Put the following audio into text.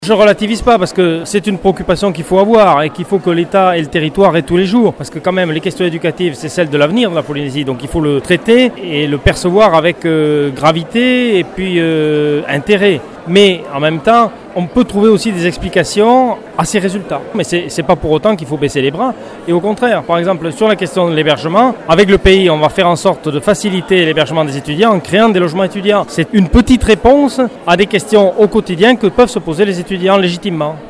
Je relativise pas parce que c'est une préoccupation qu'il faut avoir et qu'il faut que l'État et le territoire aient tous les jours. Parce que quand même, les questions éducatives, c'est celle de l'avenir de la Polynésie. Donc il faut le traiter et le percevoir avec gravité et puis intérêt. Mais en même temps, on peut trouver aussi des explications à ces résultats. Mais c'est pas pour autant qu'il faut baisser les bras. Et au contraire, par exemple, sur la question de l'hébergement, avec le pays, on va faire en sorte de faciliter l'hébergement des étudiants en créant des logements étudiants. C'est une petite réponse à des questions au quotidien que peuvent se poser les étudiants légitimement.